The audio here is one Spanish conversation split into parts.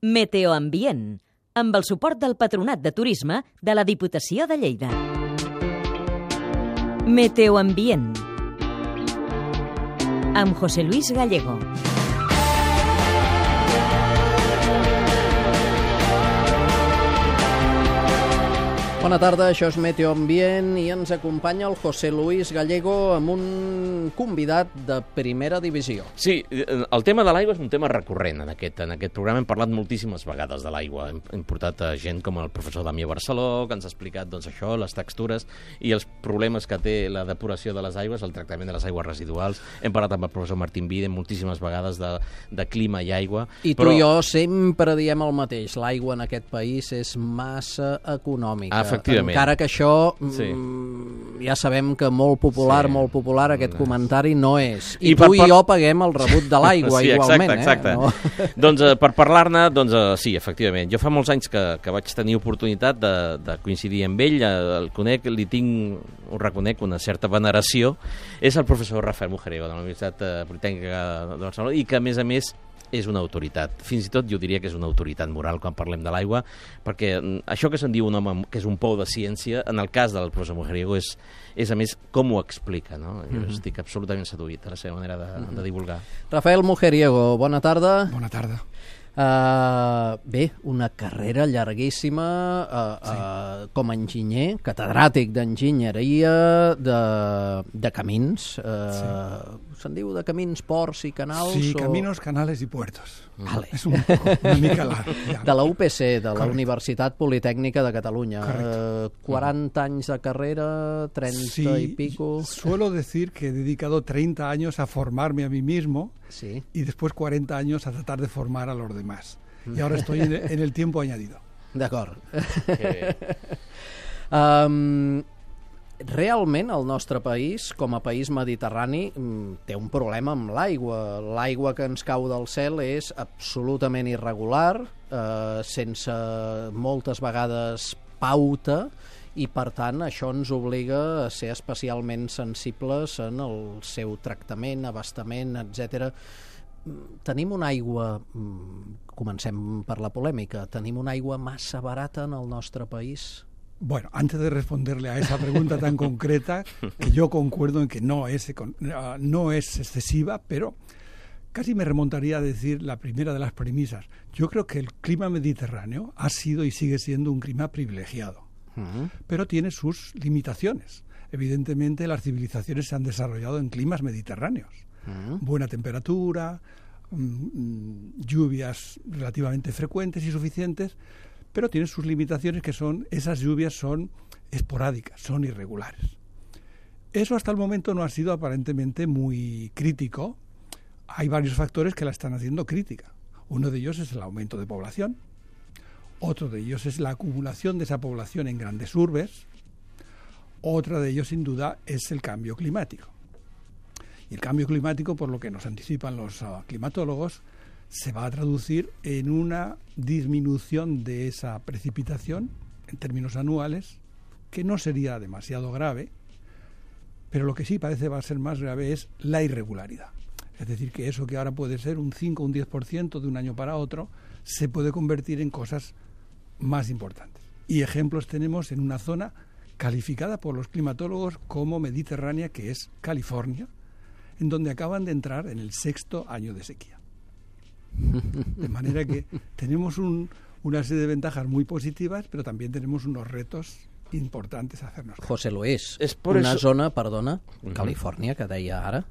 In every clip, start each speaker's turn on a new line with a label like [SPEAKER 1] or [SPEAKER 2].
[SPEAKER 1] Meteoambient, amb el suport del Patronat de Turisme de la Diputació de Lleida. Meteoambient, amb José Luis Gallego.
[SPEAKER 2] Bona tarda, això és Meteoambient i ens acompanya el José Luis Gallego amb un convidat de primera divisió.
[SPEAKER 3] Sí, el tema de l'aigua és un tema recurrent en aquest programa. Hem parlat moltíssimes vegades de l'aigua. Hem portat a gent com el professor Damià Barceló, que ens ha explicat això, les textures i els problemes que té la depuració de les aigües, el tractament de les aigües residuals. Hem parlat amb el professor Martín Vide moltíssimes vegades de clima i aigua.
[SPEAKER 2] I tu i jo sempre diem el mateix, l'aigua en aquest país és massa econòmica.
[SPEAKER 3] Efectivament.
[SPEAKER 2] Encara que això ja sabem que molt popular aquest comentari no és. I tu i jo paguem el rebut de l'aigua igualment.
[SPEAKER 3] Exacte. No? Doncs per parlar-ne, sí, efectivament. Jo fa molts anys que vaig tenir oportunitat de coincidir amb ell, el conec, ho reconec, una certa veneració. És el professor Rafael Mujeriego de la Universitat Politècnica de Barcelona i que, a més, és una autoritat. Fins i tot jo diria que és una autoritat moral quan parlem de l'aigua, perquè això que se'n diu un home que és un pou de ciència, en el cas del professor Mujeriego és a més, com ho explica, no? Jo estic absolutament seduït a la seva manera de divulgar.
[SPEAKER 2] Rafael Mujeriego, bona tarda.
[SPEAKER 4] Bona tarda.
[SPEAKER 2] Bé, una carrera llarguíssima com a enginyer, catedràtic d'enginyeria de camins. Se'n diu de camins, ports i canals?
[SPEAKER 4] Sí, caminos, canales y puertos.
[SPEAKER 2] Vale.
[SPEAKER 4] És una mica larg. Ja.
[SPEAKER 2] De la UPC, de la Universitat Politècnica de Catalunya. 40 anys de carrera, 30 y pico.
[SPEAKER 4] Suelo decir que he dedicado 30 años a formarme a mí mismo y después 40 años a tratar de formar a los demás. Y ahora estoy en el tiempo añadido.
[SPEAKER 2] D'acord. Realment el nostre país, com a país mediterrani, té un problema amb l'aigua. L'aigua que ens cau del cel és absolutament irregular, sense moltes vegades pauta, i per tant això ens obliga a ser especialment sensibles en el seu tractament, abastament, etc. Tenim una aigua, comencem per la polèmica, tenim una aigua massa barata en el nostre país?
[SPEAKER 4] Bueno, antes de responderle a esa pregunta tan concreta, que yo concuerdo en que no es excesiva, pero casi me remontaría a decir la primera de las premisas. Yo creo que el clima mediterráneo ha sido y sigue siendo un clima privilegiado, pero tiene sus limitaciones. Evidentemente, las civilizaciones se han desarrollado en climas mediterráneos. Buena temperatura, lluvias relativamente frecuentes y suficientes, pero tiene sus limitaciones, que esas lluvias son esporádicas, son irregulares. Eso hasta el momento no ha sido aparentemente muy crítico. Hay varios factores que la están haciendo crítica. Uno de ellos es el aumento de población, otro de ellos es la acumulación de esa población en grandes urbes, otra de ellos sin duda es el cambio climático. Y el cambio climático, por lo que nos anticipan los climatólogos, se va a traducir en una disminución de esa precipitación en términos anuales, que no sería demasiado grave, pero lo que sí parece va a ser más grave es la irregularidad. Es decir, que eso que ahora puede ser un 5 o un 10% de un año para otro, se puede convertir en cosas más importantes. Y ejemplos tenemos en una zona calificada por los climatólogos como mediterránea, que es California, en donde acaban de entrar en el 6º año de sequía. De manera que tenemos una serie de ventajas muy positivas, pero también tenemos unos retos importantes a hacernos.
[SPEAKER 2] José Luis, una zona, perdona, Califòrnia, que deia ara,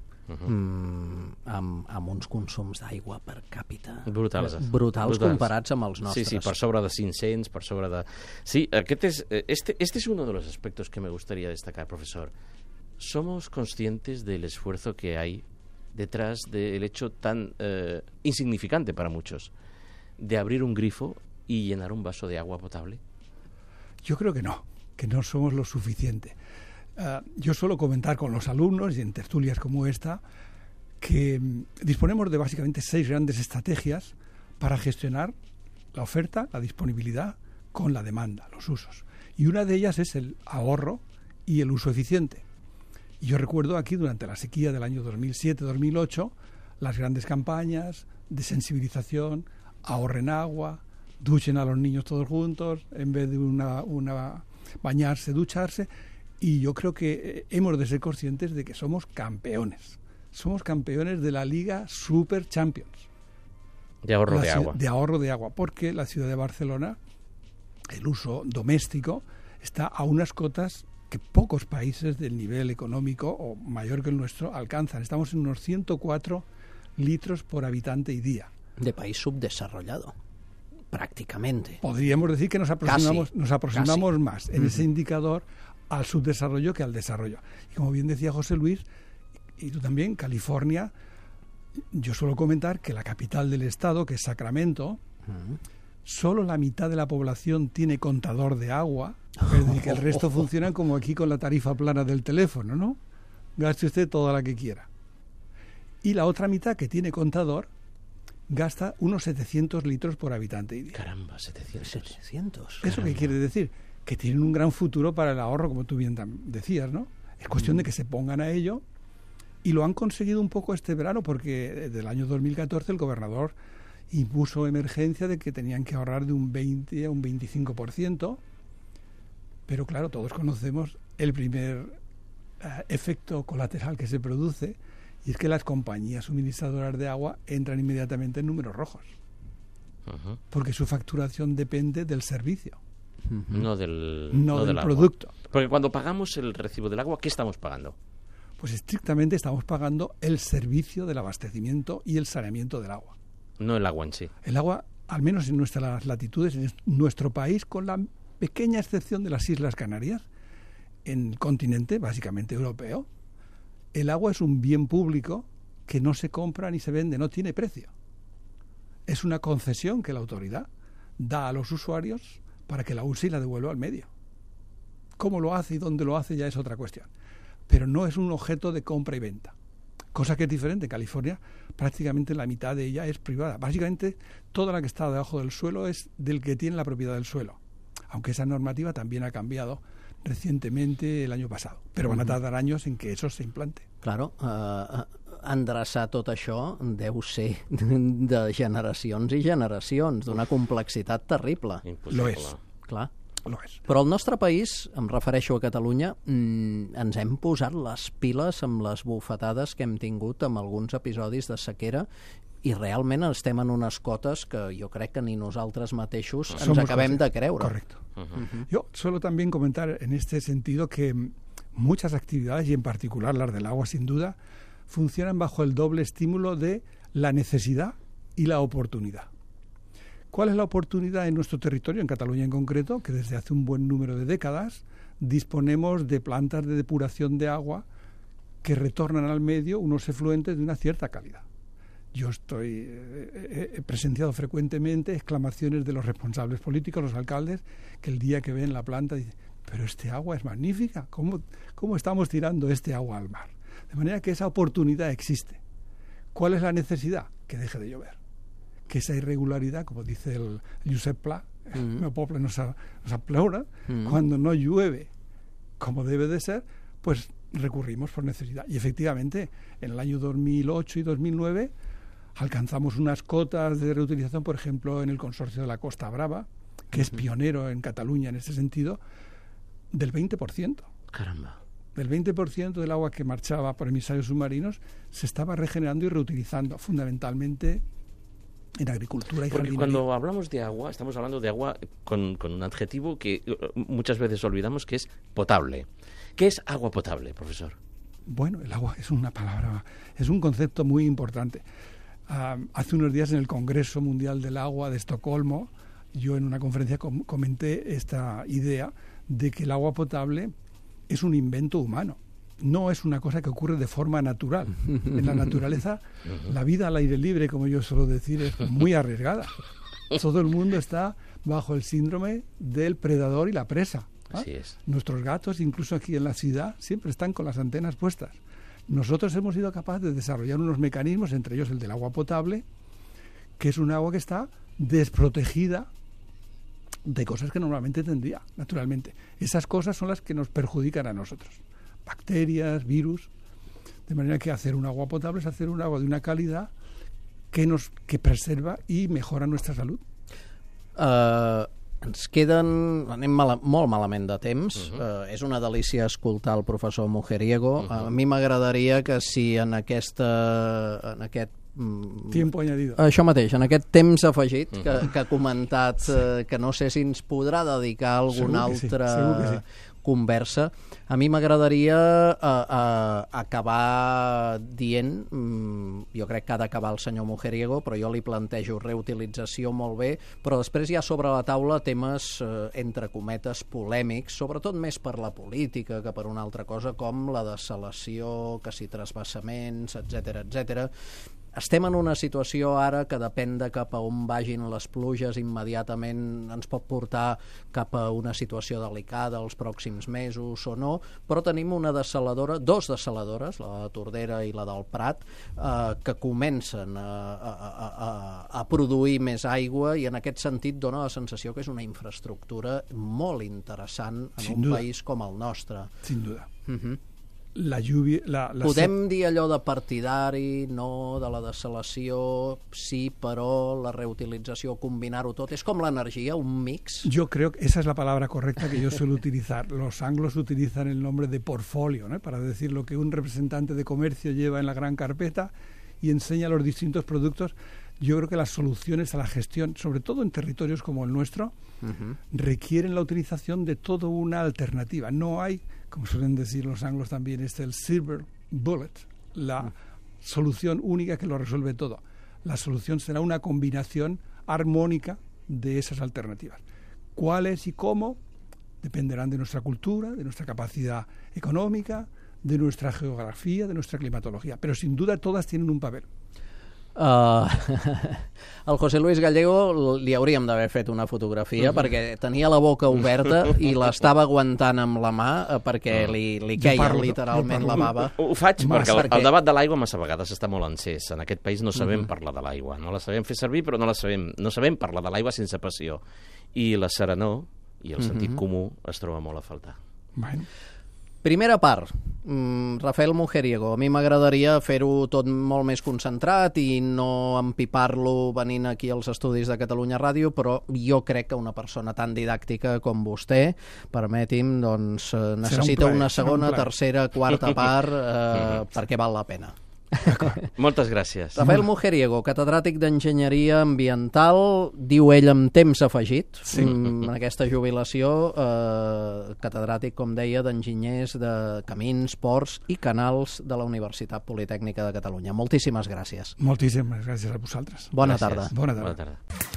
[SPEAKER 2] amb uns consums d'aigua per càpita brutals comparats amb els nostres.
[SPEAKER 3] Sí, per sobre de 500, per sobre de... Sí, este es uno de los aspectos que me gustaría destacar, profesor. ¿Somos conscientes del esfuerzo que hay detrás del hecho tan insignificante para muchos de abrir un grifo y llenar un vaso de agua potable?
[SPEAKER 4] Yo creo que no somos lo suficiente. Yo suelo comentar con los alumnos y en tertulias como esta que disponemos de básicamente 6 grandes estrategias para gestionar la oferta, la disponibilidad con la demanda, los usos. Y una de ellas es el ahorro y el uso eficiente. Y yo recuerdo aquí, durante la sequía del año 2007-2008, las grandes campañas de sensibilización ahorren agua, duchen a los niños todos juntos, en vez de bañarse, ducharse. Y yo creo que hemos de ser conscientes de que somos campeones. Somos campeones de la Liga Super Champions.
[SPEAKER 3] De ahorro de agua.
[SPEAKER 4] De ahorro de agua, porque la ciudad de Barcelona, el uso doméstico, está a unas cotas que pocos países del nivel económico o mayor que el nuestro alcanzan. Estamos en unos 104 litros por habitante y día.
[SPEAKER 2] De país subdesarrollado, prácticamente.
[SPEAKER 4] Podríamos decir que nos aproximamos más en ese indicador al subdesarrollo que al desarrollo. Y como bien decía José Luis, y tú también, California, yo suelo comentar que la capital del estado, que es Sacramento, solo la mitad de la población tiene contador de agua, es decir, que el resto funcionan como aquí con la tarifa plana del teléfono, ¿no? Gaste usted toda la que quiera. Y la otra mitad que tiene contador gasta unos 700 litros por habitante y día.
[SPEAKER 3] Caramba, 700.
[SPEAKER 4] ¿Eso qué quiere decir? Que tienen un gran futuro para el ahorro, como tú bien decías, ¿no? Es cuestión de que se pongan a ello, y lo han conseguido un poco este verano, porque desde el año 2014 el gobernador impuso emergencia de que tenían que ahorrar de un 20 a un 25%, pero claro, todos conocemos el primer efecto colateral que se produce, y es que las compañías suministradoras de agua entran inmediatamente en números rojos, porque su facturación depende del servicio.
[SPEAKER 3] No del
[SPEAKER 4] producto.
[SPEAKER 3] Agua. Porque cuando pagamos el recibo del agua, ¿qué estamos pagando?
[SPEAKER 4] Pues estrictamente estamos pagando el servicio del abastecimiento y el saneamiento del agua.
[SPEAKER 3] No el agua en sí.
[SPEAKER 4] El agua, al menos en nuestras latitudes, en nuestro país, con la pequeña excepción de las Islas Canarias, en el continente básicamente europeo, el agua es un bien público que no se compra ni se vende, no tiene precio. Es una concesión que la autoridad da a los usuarios para que la use y la devuelva al medio. Cómo lo hace y dónde lo hace ya es otra cuestión. Pero no es un objeto de compra y venta. Cosa que es diferente. En California prácticamente la mitad de ella es privada. Básicamente toda la que está debajo del suelo es del que tiene la propiedad del suelo. Aunque esa normativa también ha cambiado recientemente el año pasado. Però van a tardar años en que eso se implante.
[SPEAKER 2] Claro, endreçar tot això deu ser de generacions i generacions, d'una complexitat terrible.
[SPEAKER 3] Impossible.
[SPEAKER 4] Lo és.
[SPEAKER 2] Clar.
[SPEAKER 4] Lo és.
[SPEAKER 2] Però al nostre país, em refereixo a Catalunya, ens hem posat les piles amb les bufetades que hem tingut amb alguns episodis de sequera, i realment estem en unes cotes que jo crec que ni nosaltres mateixos ens acabem de creure.
[SPEAKER 4] Correcto. Yo suelo también comentar en este sentido que muchas actividades, y en particular las del agua sin duda, funcionan bajo el doble estímulo de la necesidad y la oportunidad. ¿Cuál es la oportunidad en nuestro territorio, en Cataluña en concreto? Que desde hace un buen número de décadas disponemos de plantas de depuración de agua que retornan al medio unos efluentes de una cierta calidad. Yo he presenciado frecuentemente exclamaciones de los responsables políticos, los alcaldes, que el día que ven la planta dicen: pero este agua es magnífica, ¿cómo estamos tirando este agua al mar? De manera que esa oportunidad existe. ¿Cuál es la necesidad? Que deje de llover. Que esa irregularidad, como dice el Josep Pla, el meu poble no s'apleura, cuando no llueve como debe de ser, pues recurrimos por necesidad. Y efectivamente, en el año 2008 y 2009 alcanzamos unas cotas de reutilización, por ejemplo, en el consorcio de la Costa Brava, que es pionero en Cataluña en ese sentido, del 20%.
[SPEAKER 3] Caramba.
[SPEAKER 4] Del 20% del agua que marchaba por emisarios submarinos se estaba regenerando y reutilizando, fundamentalmente en agricultura y
[SPEAKER 3] Porque
[SPEAKER 4] jardinería.
[SPEAKER 3] cuando hablamos de agua, estamos hablando de agua con un adjetivo que muchas veces olvidamos, que es potable. ¿Qué es agua potable, profesor?
[SPEAKER 4] Bueno, el agua es una palabra, es un concepto muy importante. Hace unos días en el Congreso Mundial del Agua de Estocolmo, yo en una conferencia comenté esta idea de que el agua potable es un invento humano. No es una cosa que ocurre de forma natural. En la naturaleza, la vida al aire libre, como yo suelo decir, es muy arriesgada. Todo el mundo está bajo el síndrome del predador y la presa.
[SPEAKER 3] Así es.
[SPEAKER 4] Nuestros gatos, incluso aquí en la ciudad, siempre están con las antenas puestas. Nosotros hemos sido capaces de desarrollar unos mecanismos, entre ellos el del agua potable, que es un agua que está desprotegida de cosas que normalmente tendría, naturalmente. Esas cosas son las que nos perjudican a nosotros. Bacterias, virus. De manera que hacer un agua potable es hacer un agua de una calidad que preserva y mejora nuestra salud.
[SPEAKER 2] Ens queden... Anem molt malament de temps. És una delícia escoltar el professor Mujeriego. A mi m'agradaria que si en aquest
[SPEAKER 4] tiempo añadido.
[SPEAKER 2] Això mateix, en aquest temps afegit que ha comentat, que no sé si ens podrà dedicar a alguna altra conversa, a mi m'agradaria acabar dient, jo crec que ha d'acabar el senyor Mujeriego, però jo li plantejo reutilització molt bé, però després hi ha sobre la taula temes, entre cometes, polèmics, sobretot més per la política que per una altra cosa, com la dessalació, que si trasvassaments, etc. Estem en una situació ara que depèn de cap a on vagin les pluges, immediatament ens pot portar cap a una situació delicada els pròxims mesos o no, però tenim una dessaladora, dos dessaladores, la de Tordera i la del Prat, que comencen a produir més aigua, i en aquest sentit dona la sensació que és una infraestructura molt interessant en un país com el nostre.
[SPEAKER 4] Sin duda. La lluvia...
[SPEAKER 2] Podem dir allò de partidari, no, de la dessalació, sí, però la reutilització, combinar-ho tot, és com l'energia, un mix.
[SPEAKER 4] Yo creo que esa es la palabra correcta que yo suelo utilizar. Los anglos utilizan el nombre de portfolio, ¿no? Para decir lo que un representante de comercio lleva en la gran carpeta y enseña los distintos productos. Yo creo que las soluciones a la gestión, sobre todo en territorios como el nuestro, requieren la utilización de toda una alternativa. No hay, como suelen decir los anglos también, el silver bullet, la solución única que lo resuelve todo. La solución será una combinación armónica de esas alternativas. ¿Cuáles y cómo? Dependerán de nuestra cultura, de nuestra capacidad económica, de nuestra geografía, de nuestra climatología. Pero sin duda todas tienen un papel.
[SPEAKER 2] Al José Luis Gallego li hauríem d'haver fet una fotografia perquè tenia la boca oberta i l'estava aguantant amb la mà perquè li queia literalment la bava.
[SPEAKER 3] Ho faig perquè el debat de l'aigua massa vegades està molt encès. En aquest país no sabem parlar de l'aigua, no la sabem fer servir, però no sabem parlar de l'aigua sense passió, i la serenor i el sentit comú es troba molt a faltar.
[SPEAKER 4] Bueno.
[SPEAKER 2] Primera part, Rafael Mujeriego. A mi m'agradaria fer-ho tot molt més concentrat i no empipar-lo venint aquí als estudis de Catalunya Ràdio, però jo crec que una persona tan didàctica com vostè, permeti'm, doncs necessita una segona, tercera, quarta part perquè val la pena.
[SPEAKER 3] Moltes gràcies.
[SPEAKER 2] Rafael Mujeriego, catedràtic d'Enginyeria Ambiental, diu ell amb temps afegit, en aquesta jubilació, catedràtic, com deia, d'enginyers de camins, ports i canals de la Universitat Politècnica de Catalunya. Moltíssimes gràcies.
[SPEAKER 4] Moltíssimes gràcies a vosaltres.
[SPEAKER 2] Bona tarda.
[SPEAKER 4] Bona tarda.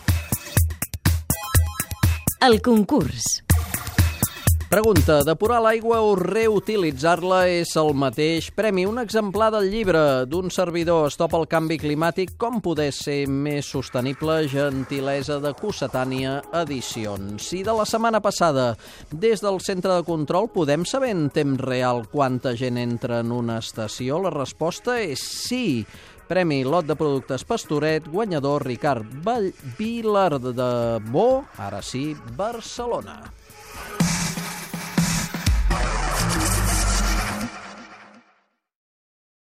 [SPEAKER 1] El concurs.
[SPEAKER 2] Pregunta, depurar l'aigua o reutilitzar-la és el mateix? Premi, un exemplar del llibre d'un servidor, Stop al canvi climàtic, com poder ser més sostenible, gentilesa de Cossetània Edicions. I de la setmana passada, des del centre de control, podem saber en temps real quanta gent entra en una estació? La resposta és sí. Premi lot de productes Pastoret, guanyador Ricard Vilardebó, ara sí, Barcelona.